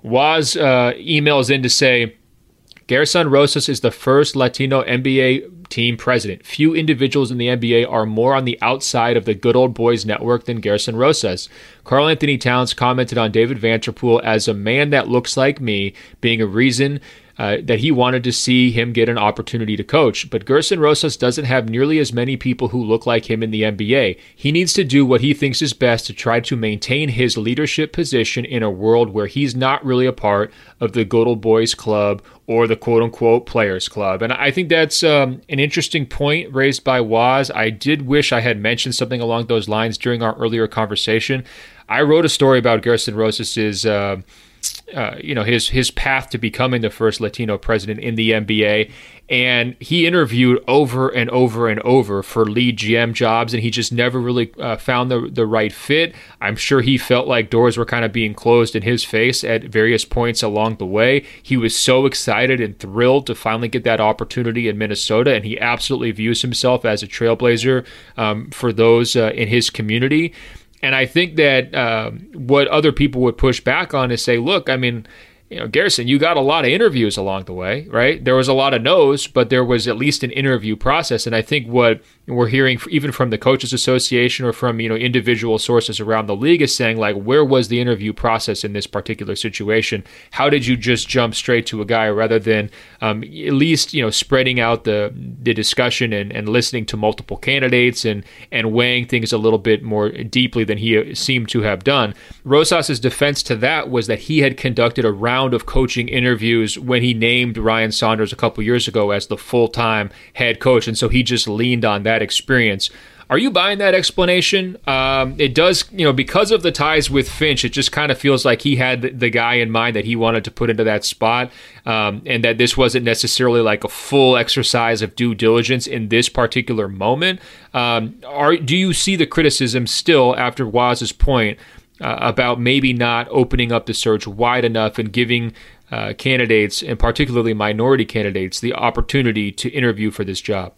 Waz uh, emails in to say, Gersson Rosas is the first Latino N B A team president. Few individuals in the N B A are more on the outside of the good old boys network than Gersson Rosas. Karl Anthony Towns commented on David Vanterpool as a man that looks like me, being a reason uh, that he wanted to see him get an opportunity to coach. But Gersson Rosas doesn't have nearly as many people who look like him in the N B A. He needs to do what he thinks is best to try to maintain his leadership position in a world where he's not really a part of the good old boys club or the quote-unquote players club. And I think that's um, an interesting point raised by Waz. I did wish I had mentioned something along those lines during our earlier conversation. I wrote a story about Gersson Rosas' uh, uh, you know, his his path to becoming the first Latino president in the N B A. And he interviewed over and over and over for lead G M jobs, and he just never really uh, found the the right fit. I'm sure he felt like doors were kind of being closed in his face at various points along the way. He was so excited and thrilled to finally get that opportunity in Minnesota, and he absolutely views himself as a trailblazer um, for those uh, in his community. And I think that uh, what other people would push back on is say, look, I mean, you know, Gersson, you got a lot of interviews along the way, right? There was a lot of no's, but there was at least an interview process. And I think what we're hearing even from the Coaches Association or from, you know, individual sources around the league is saying, like, where was the interview process in this particular situation? How did you just jump straight to a guy rather than um, at least, you know, spreading out the the discussion and, and listening to multiple candidates and, and weighing things a little bit more deeply than he seemed to have done? Rosas' defense to that was that he had conducted a round of coaching interviews when he named Ryan Saunders a couple years ago as the full-time head coach, and so he just leaned on that experience. Are you buying that explanation? Um, it does, you know, because of the ties with Finch, it just kind of feels like he had the, the guy in mind that he wanted to put into that spot, um, and that this wasn't necessarily like a full exercise of due diligence in this particular moment. Um, are do you see the criticism still after Waz's point Uh, about maybe not opening up the search wide enough and giving uh, candidates, and particularly minority candidates, the opportunity to interview for this job?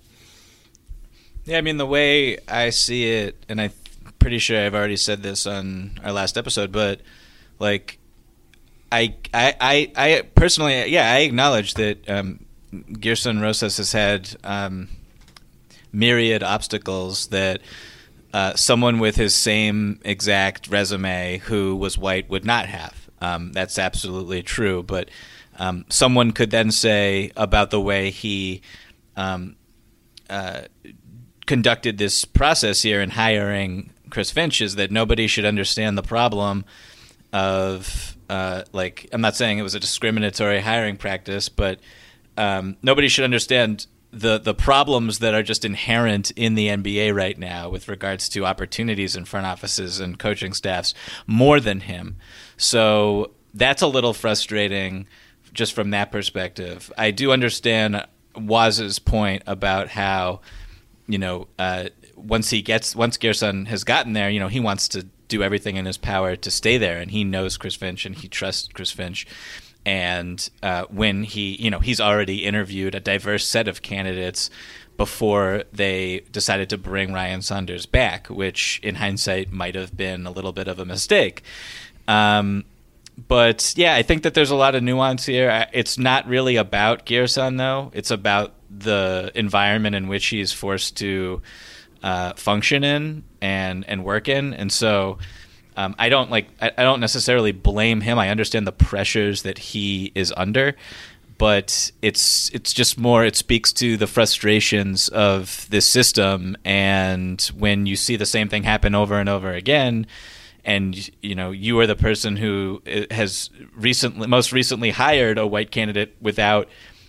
Yeah, I mean, the way I see it, and I'm pretty sure I've already said this on our last episode, but like, I, I, I, I personally, yeah, I acknowledge that um, Gersson Rosas has had um, myriad obstacles that Uh, someone with his same exact resume who was white would not have. Um, that's absolutely true. But um, someone could then say about the way he um, uh, conducted this process here in hiring Chris Finch is that nobody should understand the problem of uh, like I'm not saying it was a discriminatory hiring practice, but um, nobody should understand the the problems that are just inherent in the N B A right now with regards to opportunities in front offices and coaching staffs more than him. So that's a little frustrating just from that perspective. I do understand Waz's point about how, you know, uh, once he gets once Gerson has gotten there, you know, he wants to do everything in his power to stay there, and he knows Chris Finch and he trusts Chris Finch. And uh, when he, you know, he's already interviewed a diverse set of candidates before they decided to bring Ryan Saunders back, which in hindsight might have been a little bit of a mistake. Um, but yeah, I think that there's a lot of nuance here. It's not really about Gerson, though. It's about the environment in which he's forced to uh, function in and, and work in. And so Um, I don't like. I, I don't necessarily blame him. I understand the pressures that he is under, but it's it's just more. It speaks to the frustrations of this system, and when you see the same thing happen over and over again, and you know you are the person who has recently, most recently, hired a white candidate without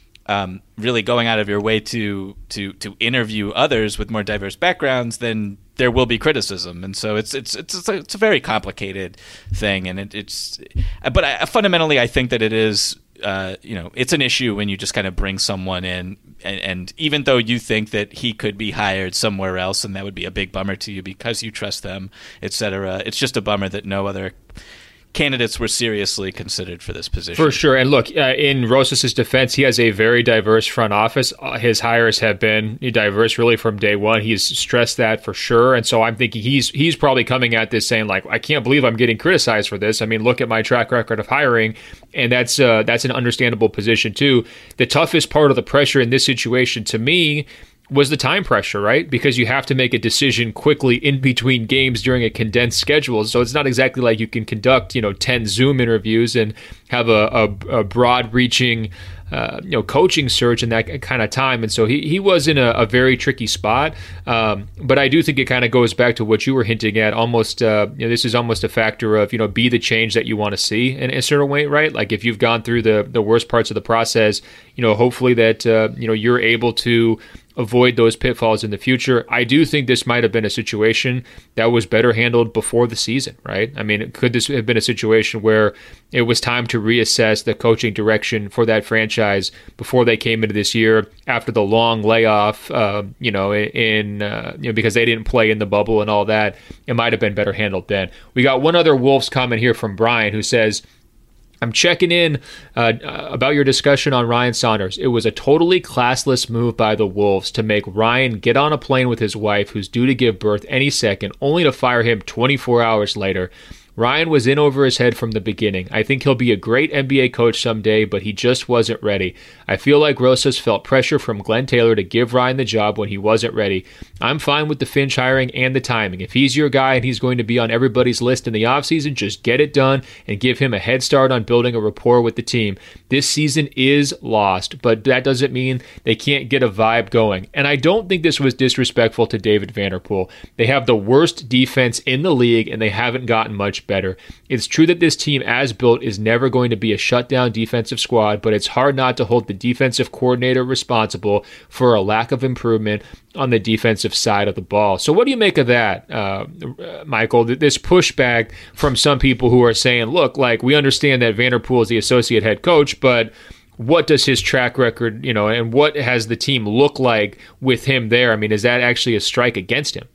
um, really going out of your way to to to interview others with more diverse backgrounds, then there will be criticism. And so it's it's it's it's a, it's a very complicated thing, and it, it's but I, fundamentally I think that it is uh, you know it's an issue when you just kind of bring someone in, and, and even though you think that he could be hired somewhere else, and that would be a big bummer to you because you trust them, et cetera. It's just a bummer that no other candidates were seriously considered for this position. For sure. And look, uh, in Rosas' defense, he has a very diverse front office. Uh, his hires have been diverse really from day one. He's stressed that for sure. And so I'm thinking he's he's probably coming at this saying, like, I can't believe I'm getting criticized for this. I mean, look at my track record of hiring. And that's uh, that's an understandable position, too. The toughest part of the pressure in this situation, to me, was the time pressure, right? Because you have to make a decision quickly in between games during a condensed schedule. So it's not exactly like you can conduct, you know, ten Zoom interviews and have a, a, a broad-reaching, uh, you know, coaching search in that kind of time. And so he, he was in a, a very tricky spot. Um, but I do think it kind of goes back to what you were hinting at. Almost, uh, you know, this is almost a factor of, you know, be the change that you want to see in a certain way, right? Like if you've gone through the the worst parts of the process, you know, hopefully that, uh, you know, you're able to avoid those pitfalls in the future. I do think this might have been a situation that was better handled before the season, right? I mean, could this have been a situation where it was time to reassess the coaching direction for that franchise before they came into this year after the long layoff, uh, you know, in, uh, you know, because they didn't play in the bubble and all that? It might have been better handled then. We got one other Wolves comment here from Brian who says, I'm checking in uh, about your discussion on Ryan Saunders. It was a totally classless move by the Wolves to make Ryan get on a plane with his wife, who's due to give birth any second, only to fire him twenty-four hours later. Ryan was in over his head from the beginning. I think he'll be a great N B A coach someday, but he just wasn't ready. I feel like Rosas felt pressure from Glenn Taylor to give Ryan the job when he wasn't ready. I'm fine with the Finch hiring and the timing. If he's your guy and he's going to be on everybody's list in the offseason, just get it done and give him a head start on building a rapport with the team. This season is lost, but that doesn't mean they can't get a vibe going. And I don't think this was disrespectful to David Vanterpool. They have the worst defense in the league, and they haven't gotten much better. It's true that this team, as built, is never going to be a shutdown defensive squad, but it's hard not to hold the defensive coordinator responsible for a lack of improvement on the defensive side of the ball. So what do you make of that, uh, Michael? This pushback from some people who are saying, look, like, we understand that Vanterpool is the associate head coach, but what does his track record, you know, and what has the team look like with him there? I mean, is that actually a strike against him?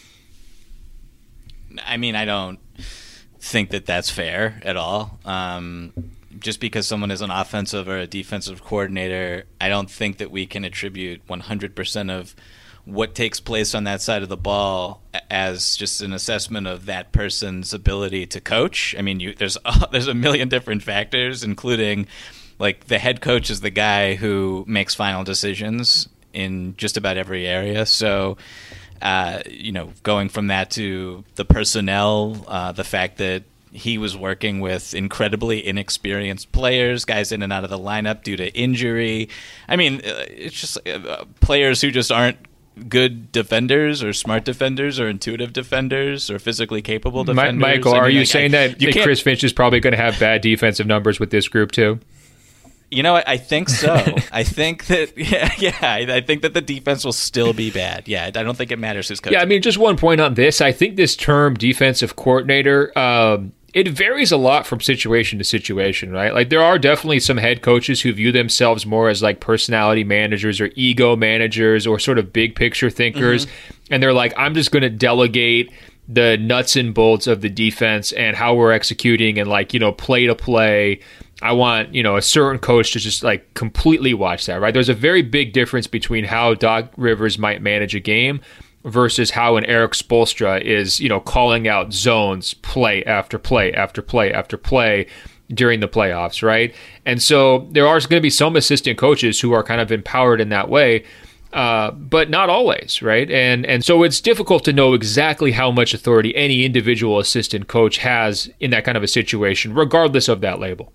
I mean, I don't think that that's fair at all. Um, just because someone is an offensive or a defensive coordinator, I don't think that we can attribute one hundred percent of what takes place on that side of the ball as just an assessment of that person's ability to coach. I mean, you, there's uh, there's a million different factors, including, like, the head coach is the guy who makes final decisions in just about every area. So, uh, you know, going from that to the personnel, uh, the fact that he was working with incredibly inexperienced players, guys in and out of the lineup due to injury. I mean, it's just uh, players who just aren't good defenders or smart defenders or intuitive defenders or physically capable defenders. My, Michael, I mean, are you like, saying I, that, you that Chris Finch is probably going to have bad defensive numbers with this group too? You know what? I think so. I think that, yeah, yeah, I, I think that the defense will still be bad. Yeah, I don't think it matters who's coaching. Yeah, I mean, just one point on this. I think this term defensive coordinator, um, it varies a lot from situation to situation, right? Like there are definitely some head coaches who view themselves more as like personality managers or ego managers or sort of big picture thinkers. Mm-hmm. And they're like, I'm just going to delegate the nuts and bolts of the defense and how we're executing and like, you know, play to play. I want, you know, a certain coach to just like completely watch that, right? There's a very big difference between how Doc Rivers might manage a game versus how an Eric Spoelstra is, you know, calling out zones play after play after play after play during the playoffs, right? And so there are going to be some assistant coaches who are kind of empowered in that way, uh, but not always, right? And and so it's difficult to know exactly how much authority any individual assistant coach has in that kind of a situation, regardless of that label.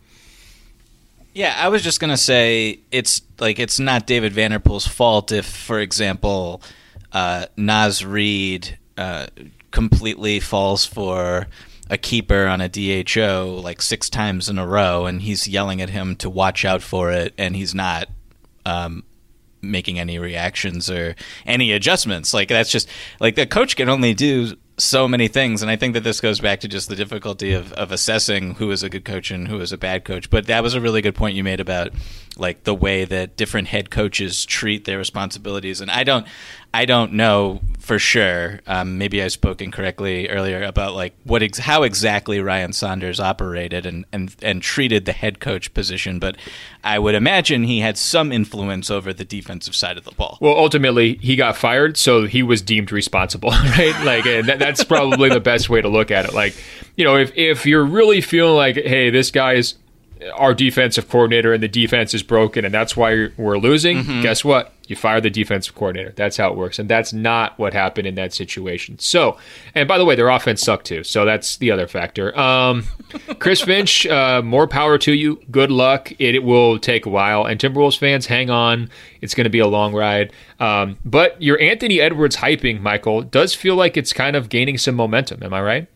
Yeah, I was just going to say it's like it's not David Vanderpool's fault if, for example, uh, Naz Reid uh, completely falls for a keeper on a D H O like six times in a row, and he's yelling at him to watch out for it, and he's not um, making any reactions or any adjustments. Like that's just like the coach can only do so many things, and I think that this goes back to just the difficulty of, of assessing who is a good coach and who is a bad coach. But that was a really good point you made about like the way that different head coaches treat their responsibilities. And I don't, I don't know for sure. Um, maybe I spoke incorrectly earlier about like what ex- how exactly Ryan Saunders operated and, and and treated the head coach position. But I would imagine he had some influence over the defensive side of the ball. Well, ultimately, he got fired, so he was deemed responsible, right? Like and that, that's probably the best way to look at it. Like, you know, if if you're really feeling like, hey, this guy is our defensive coordinator and the defense is broken and that's why we're losing, mm-hmm. Guess what? You fire the defensive coordinator. That's how it works. And that's not what happened in that situation. So, and by the way, their offense sucked too. So that's the other factor. Um, Chris Finch, uh, more power to you. Good luck. It, it will take a while. And Timberwolves fans, hang on. It's going to be a long ride. Um, but your Anthony Edwards hyping, Michael, does feel like it's kind of gaining some momentum. Am I right?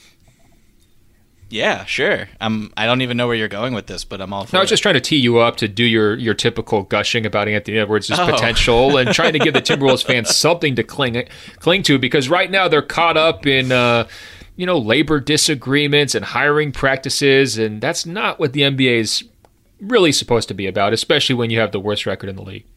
Yeah, sure. Um, I don't even know where you're going with this, but I'm all for no, I was it. just trying to tee you up to do your, your typical gushing about Anthony Edwards' Oh. potential and trying to give the Timberwolves fans something to cling cling to, because right now they're caught up in uh, you know, labor disagreements and hiring practices, and that's not what the N B A is really supposed to be about, especially when you have the worst record in the league.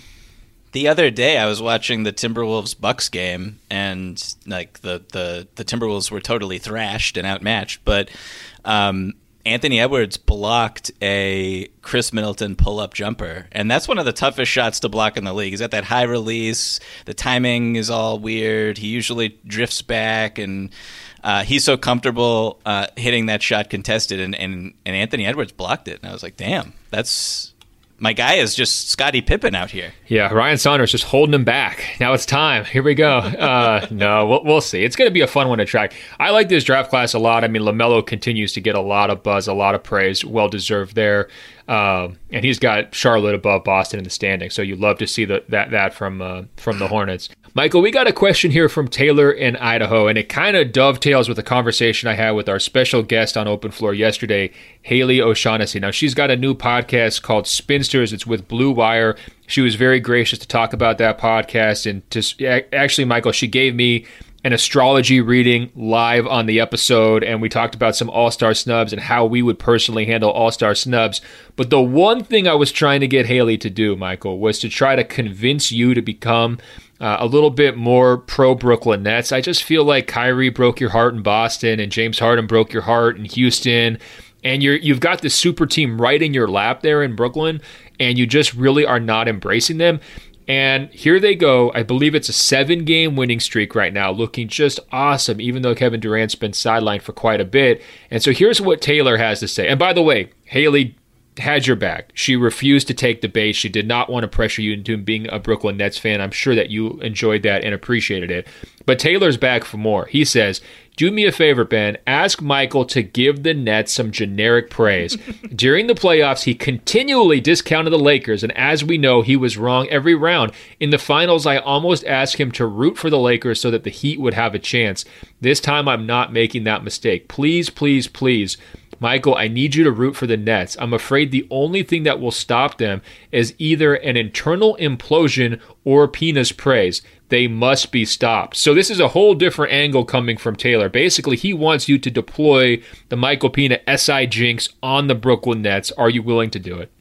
The other day, I was watching the Timberwolves Bucks game, and like the, the, the Timberwolves were totally thrashed and outmatched. But um, Anthony Edwards blocked a Chris Middleton pull-up jumper, and that's one of the toughest shots to block in the league. He's at that high release. The timing is all weird. He usually drifts back, and uh, he's so comfortable uh, hitting that shot contested. And, and and Anthony Edwards blocked it, and I was like, "Damn, that's." My guy is just Scottie Pippen out here. Yeah, Ryan Saunders just holding him back. Now it's time. Here we go. Uh, no, we'll, we'll see. It's going to be a fun one to track. I like this draft class a lot. I mean, LaMelo continues to get a lot of buzz, a lot of praise. Well-deserved there. Um, and he's got Charlotte above Boston in the standing. So you love to see the, that that from uh, from the Hornets. Michael, we got a question here from Taylor in Idaho, and it kind of dovetails with a conversation I had with our special guest on Open Floor yesterday, Haley O'Shaughnessy. Now, she's got a new podcast called Spinsters. It's with Blue Wire. She was very gracious to talk about that podcast. And to, actually, Michael, she gave me an astrology reading live on the episode, and we talked about some All-Star snubs and how we would personally handle All-Star snubs. But the one thing I was trying to get Haley to do, Michael, was to try to convince you to become uh, a little bit more pro-Brooklyn Nets. I just feel like Kyrie broke your heart in Boston, and James Harden broke your heart in Houston, and you're, you've got this super team right in your lap there in Brooklyn, and you just really are not embracing them. And here they go. I believe it's a seven-game winning streak right now, looking just awesome, even though Kevin Durant's been sidelined for quite a bit. And so here's what Taylor has to say. And by the way, Haley had your back. She refused to take the bait. She did not want to pressure you into being a Brooklyn Nets fan. I'm sure that you enjoyed that and appreciated it. But Taylor's back for more. He says, do me a favor, Ben. Ask Michael to give the Nets some generic praise. During the playoffs, he continually discounted the Lakers, and as we know, he was wrong every round. In the finals, I almost asked him to root for the Lakers so that the Heat would have a chance. This time, I'm not making that mistake. Please, please, please. Michael, I need you to root for the Nets. I'm afraid the only thing that will stop them is either an internal implosion or Pina's praise. They must be stopped. So this is a whole different angle coming from Taylor. Basically, he wants you to deploy the Michael Pina S I jinx on the Brooklyn Nets. Are you willing to do it?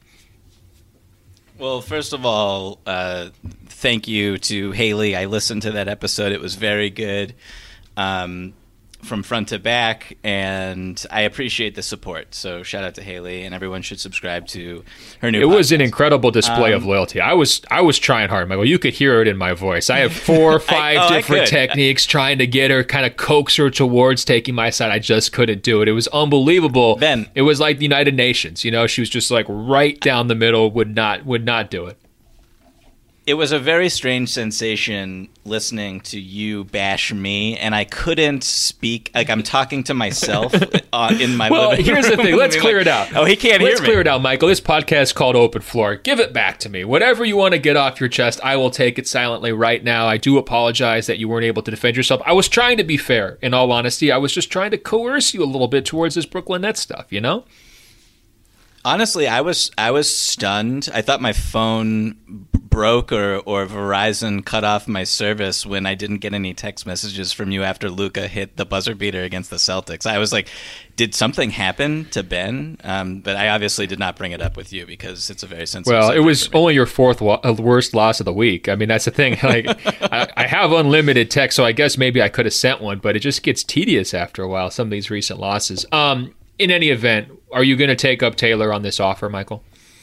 Well, first of all, uh, thank you to Haley. I listened to that episode. It was very good. Um, from front to back, and I appreciate the support. So shout out to Haley, and everyone should subscribe to her new It podcast. was an incredible display um, of loyalty. I was I was trying hard, Michael. You could hear it in my voice. I have four or five I, oh, different techniques trying to get her, kind of coax her towards taking my side. I just couldn't do it. It was unbelievable. Ben. It was like the United Nations. You know, she was just like right down the middle, would not would not do it. It was a very strange sensation listening to you bash me, and I couldn't speak. Like, I'm talking to myself uh, in my Well, living here's the room. thing. Let's Like, clear it out. Oh, he can't Let's hear me. clear it out, Michael. This podcast is called Open Floor. Give it back to me. Whatever you want to get off your chest, I will take it silently right now. I do apologize that you weren't able to defend yourself. I was trying to be fair, in all honesty. I was just trying to coerce you a little bit towards this Brooklyn Nets stuff, you know? Honestly, I was I was stunned. I thought my phone broke or, or Verizon cut off my service when I didn't get any text messages from you after Luka hit the buzzer beater against the Celtics. I was like, did something happen to Ben? Um, but I obviously did not bring it up with you because it's a very sensitive Well, it subject was for me. only your fourth wa- uh, worst loss of the week. I mean, that's the thing. Like, I, I have unlimited text, so I guess maybe I could have sent one, but it just gets tedious after a while, some of these recent losses. Um, in any event, are you going to take up Taylor on this offer, Michael?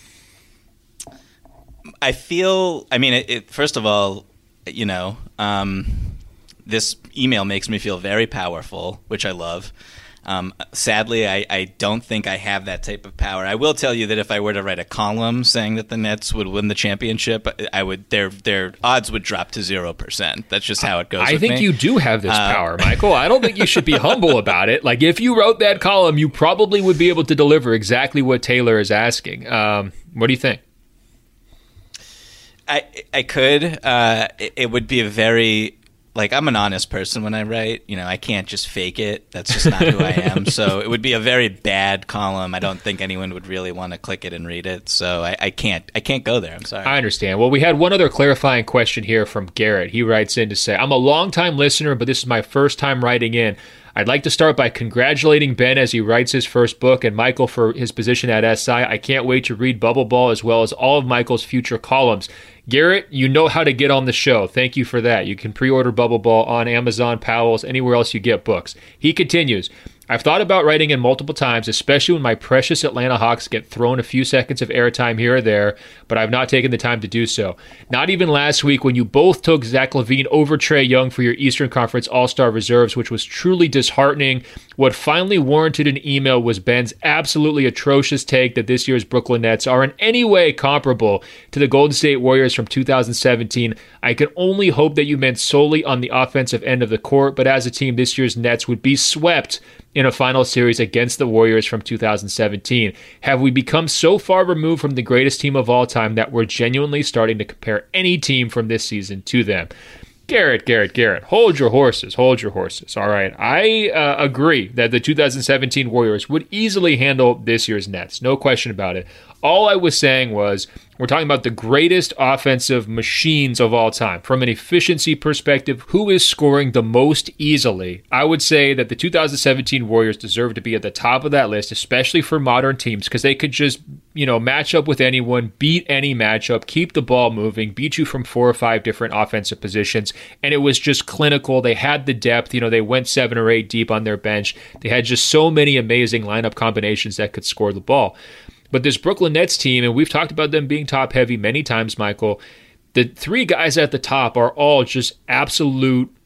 I feel, I mean, it, it, first of all, you know, um, this email makes me feel very powerful, which I love. Um, sadly, I, I don't think I have that type of power. I will tell you that if I were to write a column saying that the Nets would win the championship, I would their their odds would drop to zero percent. That's just how it goes. I with think me. you do have this Uh, power, Michael. I don't think you should be humble about it. Like, if you wrote that column, you probably would be able to deliver exactly what Taylor is asking. Um, what do you think? I I could. Uh, it, it would be a very like I'm an honest person when I write. You know, I can't just fake it. That's just not who I am. So it would be a very bad column. I don't think anyone would really want to click it and read it. So I, I can't. I can't go there. I'm sorry. I understand. Well, we had one other clarifying question here from Garrett. He writes in to say, I'm a long-time listener, but this is my first time writing in. I'd like to start by congratulating Ben as he writes his first book and Michael for his position at S I. I can't wait to read Bubble Ball as well as all of Michael's future columns. Garrett, you know how to get on the show. Thank you for that. You can pre-order Bubble Ball on Amazon, Powell's, anywhere else you get books. He continues, I've thought about writing in multiple times, especially when my precious Atlanta Hawks get thrown a few seconds of airtime here or there, but I've not taken the time to do so. Not even last week when you both took Zach LaVine over Trae Young for your Eastern Conference All-Star reserves, which was truly disheartening. What finally warranted an email was Ben's absolutely atrocious take that this year's Brooklyn Nets are in any way comparable to the Golden State Warriors from two thousand seventeen. I can only hope that you meant solely on the offensive end of the court, but as a team, this year's Nets would be swept in a final series against the Warriors from two thousand seventeen. Have we become so far removed from the greatest team of all time that we're genuinely starting to compare any team from this season to them? Garrett, Garrett, Garrett, hold your horses, hold your horses. All right, I uh, agree that the two thousand seventeen Warriors would easily handle this year's Nets. No question about it. All I was saying was we're talking about the greatest offensive machines of all time. From an efficiency perspective, who is scoring the most easily? I would say that the two thousand seventeen Warriors deserve to be at the top of that list, especially for modern teams, because they could just, you know, match up with anyone, beat any matchup, keep the ball moving, beat you from four or five different offensive positions, and it was just clinical. They had the depth. You know, they went seven or eight deep on their bench. They had just so many amazing lineup combinations that could score the ball. But this Brooklyn Nets team, and we've talked about them being top-heavy many times, Michael, the three guys at the top are all just absolute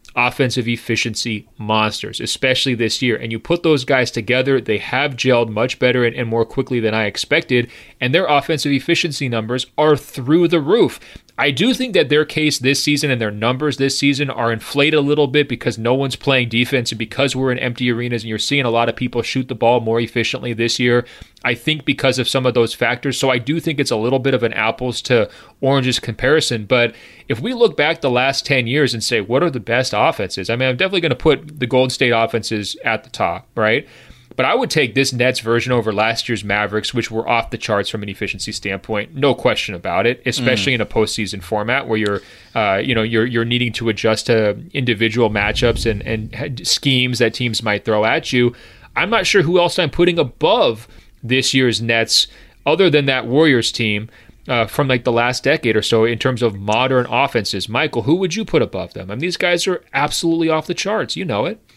offensive efficiency monsters, especially this year. And you put those guys together, they have gelled much better and, and more quickly than I expected, and their offensive efficiency numbers are through the roof. I do think that their case this season and their numbers this season are inflated a little bit because no one's playing defense and because we're in empty arenas and you're seeing a lot of people shoot the ball more efficiently this year. I think because of some of those factors. So I do think it's a little bit of an apples to oranges comparison. But if we look back the last ten years and say, what are the best offenses? I mean, I'm definitely going to put the Golden State offenses at the top, right? But I would take this Nets version over last year's Mavericks, which were off the charts from an efficiency standpoint, no question about it. Especially mm. in a postseason format where you're, uh, you know, you're you're needing to adjust to individual matchups and and schemes that teams might throw at you. I'm not sure who else I'm putting above this year's Nets, other than that Warriors team uh, from like the last decade or so in terms of modern offenses. Michael, who would you put above them? I mean, these guys are absolutely off the charts. You know it.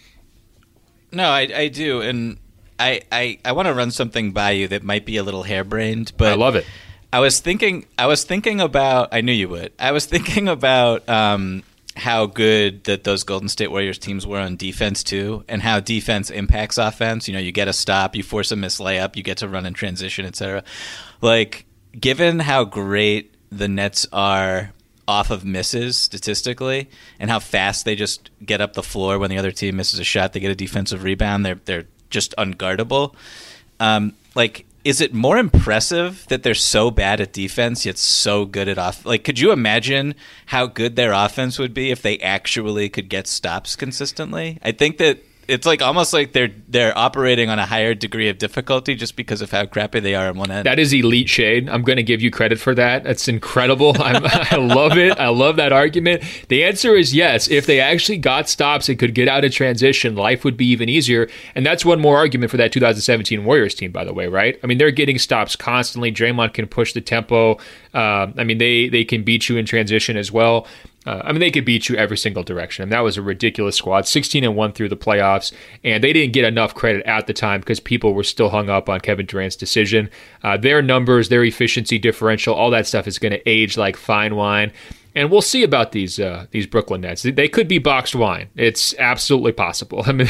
No, I, I do, and. I, I, I want to run something by you that might be a little harebrained, but I love it. I was thinking I was thinking about I knew you would. I was thinking about um, how good that those Golden State Warriors teams were on defense too, and how defense impacts offense. You know, you get a stop, you force a missed layup, you get to run in transition, et cetera. Like, given how great the Nets are off of misses statistically, and how fast they just get up the floor when the other team misses a shot, they get a defensive rebound. They're they're just unguardable. Um, like, is it more impressive that they're so bad at defense yet so good at off? Like, could you imagine how good their offense would be if they actually could get stops consistently? I think that it's like almost like they're they're operating on a higher degree of difficulty just because of how crappy they are on one end. That is elite shade. I'm going to give you credit for that. That's incredible. I'm, I love it. I love that argument. The answer is yes. If they actually got stops and could get out of transition, life would be even easier. And that's one more argument for that two thousand seventeen Warriors team, by the way, right? I mean, they're getting stops constantly. Draymond can push the tempo. Uh, I mean, they they can beat you in transition as well. Uh, I mean, they could beat you every single direction. And that was a ridiculous squad, sixteen and one through the playoffs. And they didn't get enough credit at the time because people were still hung up on Kevin Durant's decision. Uh, their numbers, their efficiency differential, all that stuff is going to age like fine wine. And we'll see about these uh, these Brooklyn Nets. They could be boxed wine. It's absolutely possible. I mean,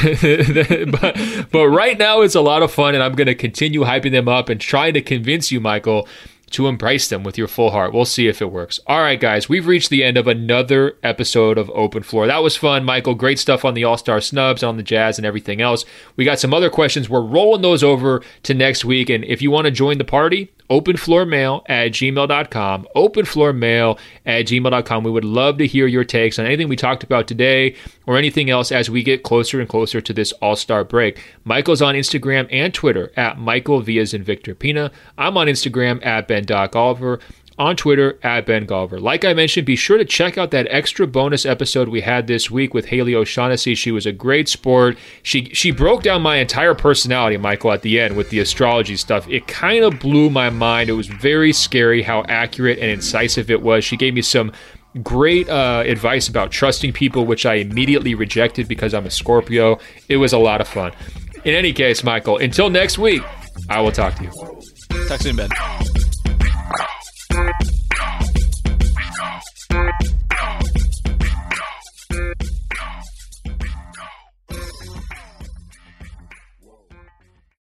but, but right now it's a lot of fun, and I'm going to continue hyping them up and trying to convince you, Michael, to embrace them with your full heart. We'll see if it works. All right, guys, we've reached the end of another episode of Open Floor. That was fun, Michael. Great stuff on the All-Star snubs, on the Jazz, and everything else. We got some other questions. We're rolling those over to next week, and if you want to join the party, openfloormail at gmail dot com. openfloormail at gmail dot com. We would love to hear your takes on anything we talked about today or anything else as we get closer and closer to this All-Star break. Michael's on Instagram and Twitter at Michael V as in Victor Pina. I'm on Instagram at Ben.Golliver. On Twitter at Ben Golliver. Like I mentioned, be sure to check out that extra bonus episode we had this week with Haley O'Shaughnessy. She was a great sport. She she broke down my entire personality, Michael, at the end with the astrology stuff. It kind of blew my mind. It was very scary how accurate and incisive it was. She gave me some great uh, advice about trusting people, which I immediately rejected because I'm a Scorpio. It was a lot of fun. In any case, Michael, until next week, I will talk to you. Talk soon, Ben.